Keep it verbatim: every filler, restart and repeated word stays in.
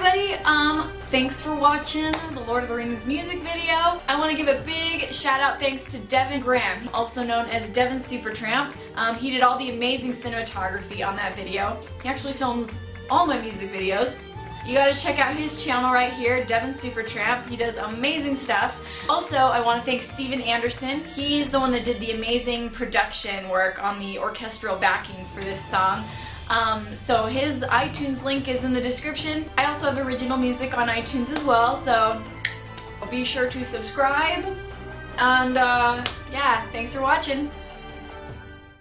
everybody, um, thanks for watching the Lord of the Rings music video. I want to give a big shout out thanks to Devin Graham, also known as Devin Supertramp. Um, he did all the amazing cinematography on that video. He actually films all my music videos. You gotta check out his channel right here, Devin Supertramp. He does amazing stuff. Also, I want to thank Steven Anderson. He's the one that did the amazing production work on the orchestral backing for this song. Um, so his iTunes link is in the description. I also have original music on iTunes as well, so be sure to subscribe. And uh, yeah, thanks for watching.